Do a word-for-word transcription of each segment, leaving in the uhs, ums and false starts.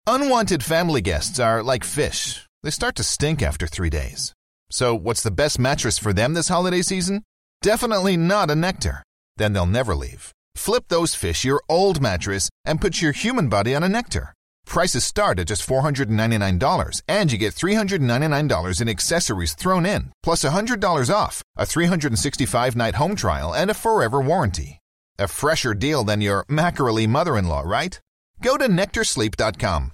Unwanted family guests are like fish. They start to stink after three days. So what's the best mattress for them this holiday season? Definitely not a Nectar. Then they'll never leave. Flip those fish your old mattress and put your human body on a Nectar. Prices start at just four hundred ninety-nine dollars, and you get three hundred ninety-nine dollars in accessories thrown in, plus one hundred dollars off, a three hundred sixty-five night home trial, and a forever warranty. A fresher deal than your mackerel mother-in-law, right? Go to nectar sleep dot com.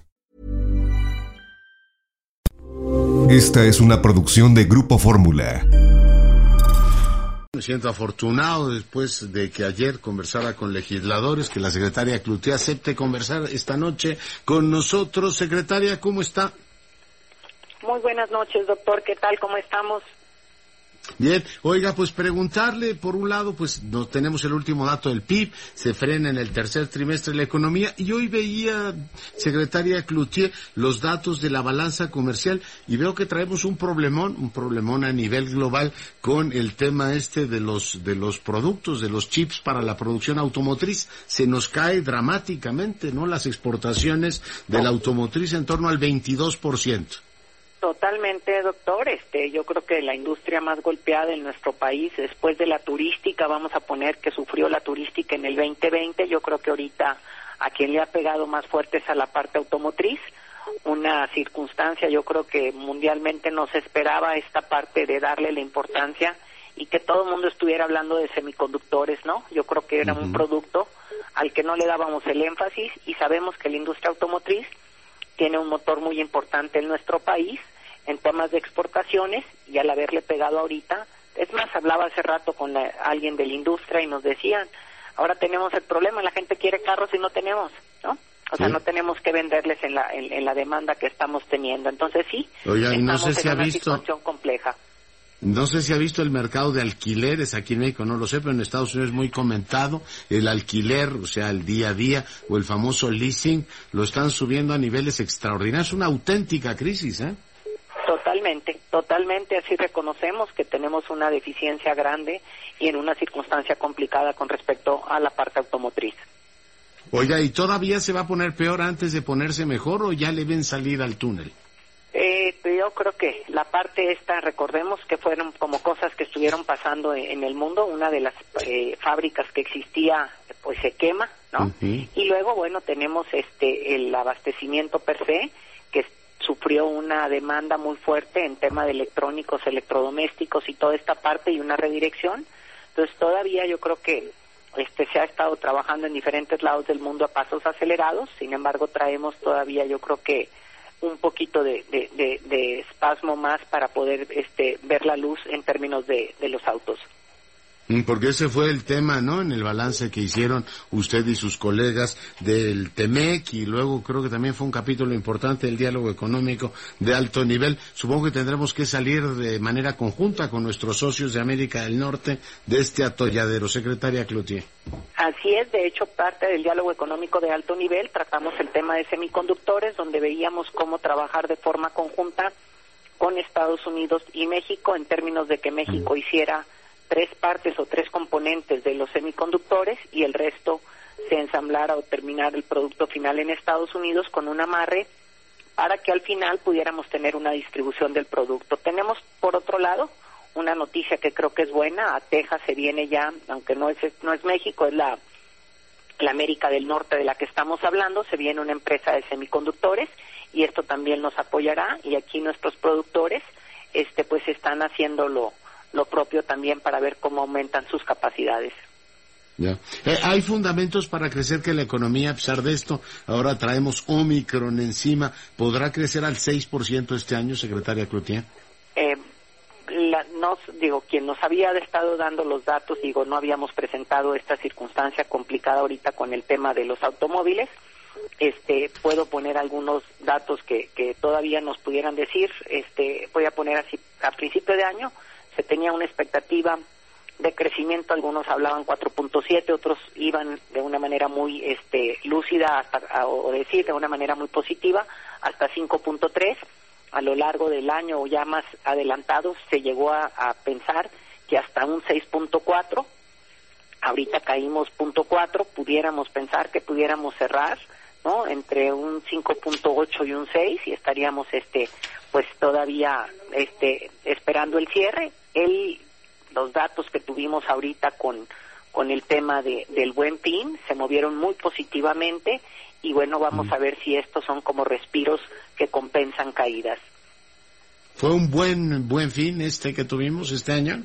Esta es una producción de Grupo Fórmula. Me siento afortunado después de que ayer conversara con legisladores, que la secretaria Cloutier acepte conversar esta noche con nosotros. Secretaria, ¿cómo está? Muy buenas noches, doctor. ¿Qué tal? ¿Cómo estamos? Bien, oiga, pues preguntarle, por un lado, pues no tenemos el último dato del P I B, se frena en el tercer trimestre la economía, y hoy veía, secretaria Cloutier, los datos de la balanza comercial, y veo que traemos un problemón, un problemón a nivel global con el tema este de los, de los productos, de los chips para la producción automotriz. Se nos cae dramáticamente, ¿no?, las exportaciones de la automotriz en torno al veintidós por ciento. Totalmente, doctor. Este, yo creo que la industria más golpeada en nuestro país, después de la turística, vamos a poner que sufrió la turística en el veinte veinte, yo creo que ahorita a quien le ha pegado más fuerte es a la parte automotriz. Una circunstancia, yo creo que mundialmente no se esperaba esta parte de darle la importancia y que todo el mundo estuviera hablando de semiconductores, ¿no? Yo creo que era uh-huh. un producto al que no le dábamos el énfasis, y sabemos que la industria automotriz tiene un motor muy importante en nuestro país en temas de exportaciones, y al haberle pegado ahorita, es más, hablaba hace rato con la, alguien de la industria y nos decían, ahora tenemos el problema, la gente quiere carros y no tenemos, ¿no? O sea, sí. no tenemos que venderles en la en, en la demanda que estamos teniendo. Entonces sí, Oiga, estamos no sé si en ha una visto... situación compleja. No sé si ha visto el mercado de alquileres aquí en México, no lo sé, pero en Estados Unidos es muy comentado. El alquiler, o sea, el día a día, o el famoso leasing, lo están subiendo a niveles extraordinarios. Es una auténtica crisis, ¿eh? Totalmente, totalmente. Así reconocemos que tenemos una deficiencia grande y en una circunstancia complicada con respecto a la parte automotriz. Oiga, ¿y todavía se va a poner peor antes de ponerse mejor, o ya le ven salida al túnel? Eh, yo creo que la parte esta, recordemos que fueron como cosas que estuvieron pasando en, en el mundo. Una de las eh, fábricas que existía, pues se quema, ¿no? Uh-huh. Y luego, bueno, tenemos este el abastecimiento per se, que sufrió una demanda muy fuerte en tema de electrónicos, electrodomésticos y toda esta parte, y una redirección. Entonces todavía yo creo que este se ha estado trabajando en diferentes lados del mundo a pasos acelerados. Sin embargo, traemos todavía, yo creo que un poquito de, de, de, de espasmo más para poder este ver la luz en términos de, de los autos. Porque ese fue el tema, ¿no?, en el balance que hicieron usted y sus colegas del TEMEC, y luego creo que también fue un capítulo importante del diálogo económico de alto nivel. Supongo que tendremos que salir de manera conjunta con nuestros socios de América del Norte de este atolladero. Secretaria Cloutier. Así es, de hecho, parte del diálogo económico de alto nivel tratamos el tema de semiconductores, donde veíamos cómo trabajar de forma conjunta con Estados Unidos y México, en términos de que México hiciera tres partes o tres componentes de los semiconductores y el resto se ensamblara o terminara el producto final en Estados Unidos con un amarre para que al final pudiéramos tener una distribución del producto. Tenemos, por otro lado, una noticia que creo que es buena. A Texas se viene ya, aunque no es no es México, es la, la América del Norte de la que estamos hablando, se viene una empresa de semiconductores y esto también nos apoyará, y aquí nuestros productores este pues están haciéndolo lo propio también para ver cómo aumentan sus capacidades. Ya. Eh, ¿Hay fundamentos para crecer que la economía, a pesar de esto, ahora traemos Omicron encima, podrá crecer al seis por ciento este año, secretaria Cloutier? Eh, la, nos, digo, quien nos había estado dando los datos, digo, no habíamos presentado esta circunstancia complicada ahorita con el tema de los automóviles. Este, puedo poner algunos datos que, que todavía nos pudieran decir. Este, voy a poner así, a principio de año se tenía una expectativa de crecimiento, algunos hablaban cuatro punto siete, otros iban de una manera muy este lúcida hasta o decir de una manera muy positiva hasta cinco punto tres. A lo largo del año, o ya más adelantados, se llegó a, a pensar que hasta un seis punto cuatro. Ahorita caímos punto cuatro, pudiéramos pensar que pudiéramos cerrar ¿no? Entre un cinco punto ocho y un seis, y estaríamos este pues todavía este esperando el cierre. El los datos que tuvimos ahorita con con el tema de del Buen Fin se movieron muy positivamente, y bueno, vamos mm. a ver si estos son como respiros que compensan caídas. ¿Fue un buen buen fin este que tuvimos este año?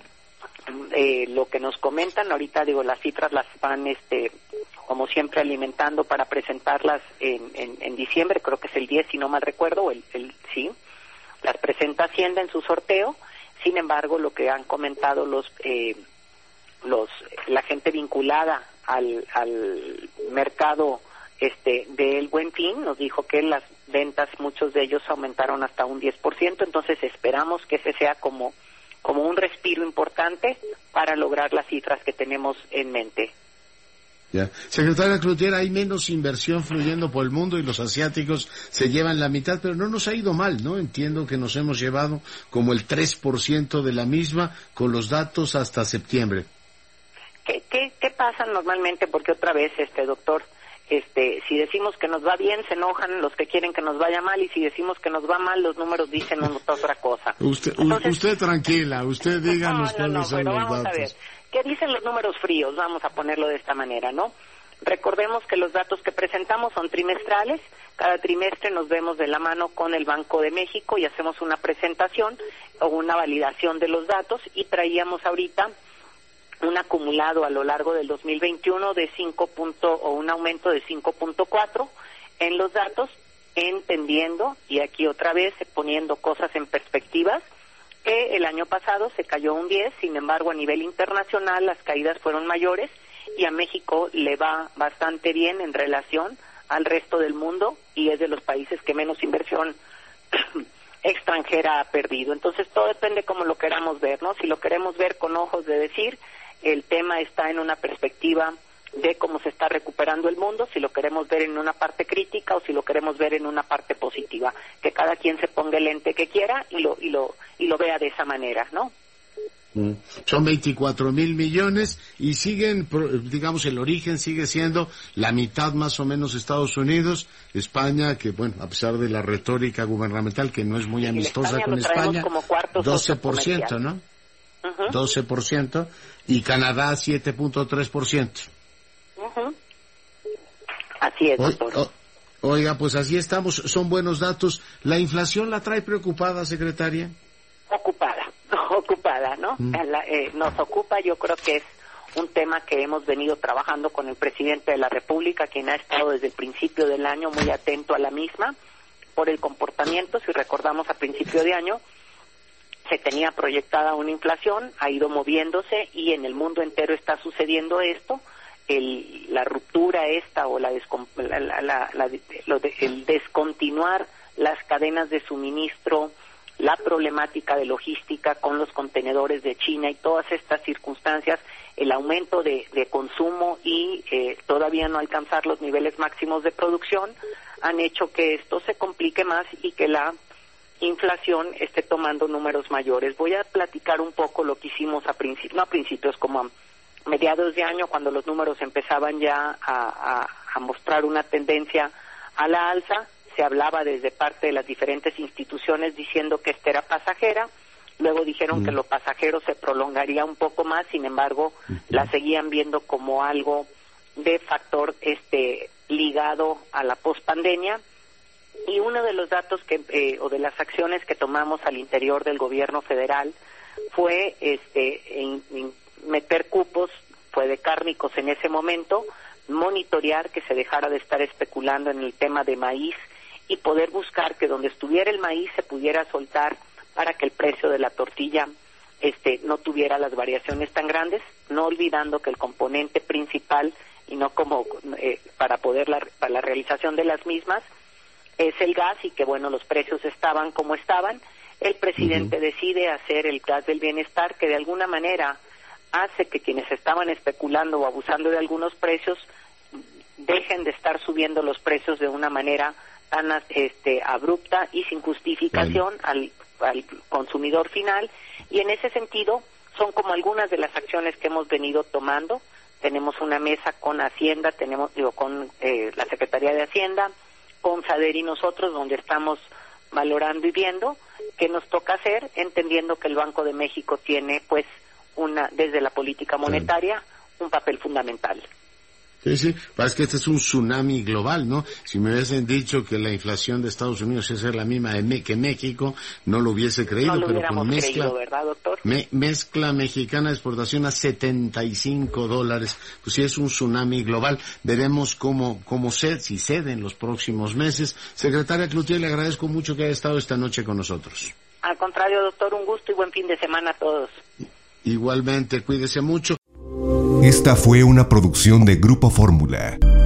Eh, lo que nos comentan ahorita, digo, las cifras las van este como siempre alimentando para presentarlas en, en, en diciembre, creo que es el diez si no mal recuerdo, el, el sí, las presenta Hacienda en su sorteo. Sin embargo, lo que han comentado los eh, los la gente vinculada al al mercado este del Buen Fin nos dijo que las ventas, muchos de ellos aumentaron hasta un diez por ciento, entonces esperamos que ese sea como como un respiro importante para lograr las cifras que tenemos en mente. Ya. Secretaria Cloutier, hay menos inversión fluyendo por el mundo y los asiáticos se llevan la mitad, pero no nos ha ido mal, ¿no? Entiendo que nos hemos llevado como el tres por ciento de la misma con los datos hasta septiembre. ¿Qué, qué, qué pasa normalmente? Porque otra vez, este doctor, este, si decimos que nos va bien, se enojan los que quieren que nos vaya mal, y si decimos que nos va mal, los números dicen otra cosa. Usted, Entonces, usted tranquila, usted díganos no, no, cuáles no, son los vamos datos. A ver. ¿Qué dicen los números fríos? Vamos a ponerlo de esta manera, ¿no? Recordemos que los datos que presentamos son trimestrales. Cada trimestre nos vemos de la mano con el Banco de México y hacemos una presentación o una validación de los datos, y traíamos ahorita un acumulado a lo largo del dos mil veintiuno de cinco punto, o un aumento de cinco punto cuatro en los datos, entendiendo, y aquí otra vez poniendo cosas en perspectivas, que el año pasado se cayó un diez, sin embargo a nivel internacional las caídas fueron mayores, y a México le va bastante bien en relación al resto del mundo, y es de los países que menos inversión extranjera ha perdido. Entonces todo depende cómo lo queramos ver, ¿no? Si lo queremos ver con ojos de decir, el tema está en una perspectiva de cómo se está recuperando el mundo, si lo queremos ver en una parte crítica o si lo queremos ver en una parte positiva, que cada quien se ponga el lente que quiera y lo y lo y lo vea de esa manera, ¿no? Mm. Son veinticuatro mil millones y siguen, digamos, el origen sigue siendo la mitad más o menos Estados Unidos, España, que bueno, a pesar de la retórica gubernamental que no es muy amistosa España con España, como doce por ciento, ¿no? Uh-huh. doce por ciento, y Canadá siete punto tres por ciento. Uh-huh. Así es, doctor. O, o, oiga, pues así estamos, son buenos datos. ¿La inflación la trae preocupada, secretaria? Ocupada, ocupada, ¿no? Mm. La, eh, nos ocupa, yo creo que es un tema que hemos venido trabajando con el presidente de la República, quien ha estado desde el principio del año muy atento a la misma, por el comportamiento. Si recordamos, a principio de año se tenía proyectada una inflación, ha ido moviéndose, y en el mundo entero está sucediendo esto. El, la ruptura esta o la, descom, la, la, la, la lo de, el descontinuar las cadenas de suministro, la problemática de logística con los contenedores de China y todas estas circunstancias, el aumento de, de consumo y eh, todavía no alcanzar los niveles máximos de producción, han hecho que esto se complique más y que la inflación esté tomando números mayores. Voy a platicar un poco lo que hicimos a principios, no a principios, como a mediados de año, cuando los números empezaban ya a, a, a mostrar una tendencia a la alza. Se hablaba desde parte de las diferentes instituciones diciendo que esta era pasajera, luego dijeron mm. que lo pasajero se prolongaría un poco más, sin embargo, mm. la seguían viendo como algo de factor este ligado a la pospandemia. Y uno de los datos que eh, o de las acciones que tomamos al interior del gobierno federal fue este en, en meter cupos, fue de cárnicos en ese momento, monitorear que se dejara de estar especulando en el tema de maíz y poder buscar que donde estuviera el maíz se pudiera soltar para que el precio de la tortilla este no tuviera las variaciones tan grandes, no olvidando que el componente principal y no como eh, para poder la, para la realización de las mismas es el gas, y que bueno, los precios estaban como estaban. El presidente uh-huh. decide hacer el gas del bienestar, que de alguna manera hace que quienes estaban especulando o abusando de algunos precios dejen de estar subiendo los precios de una manera tan este abrupta y sin justificación al, al consumidor final. Y en ese sentido son como algunas de las acciones que hemos venido tomando tenemos una mesa con Hacienda, tenemos digo con eh, la Secretaría de Hacienda, con FADER y nosotros, donde estamos valorando y viendo qué nos toca hacer, entendiendo que el Banco de México tiene, pues, una desde la política monetaria, un papel fundamental. Sí, sí, parece que este es un tsunami global, ¿no? Si me hubiesen dicho que la inflación de Estados Unidos es la misma de que México, no lo hubiese creído, no lo pero con mezcla, creído, ¿verdad, doctor? Me, mezcla mexicana de exportación a setenta y cinco dólares, pues sí es un tsunami global. Veremos cómo, cómo cede, si cede en los próximos meses. Secretaria Cloutier, le agradezco mucho que haya estado esta noche con nosotros. Al contrario, doctor, un gusto y buen fin de semana a todos. Igualmente, cuídese mucho. Esta fue una producción de Grupo Fórmula.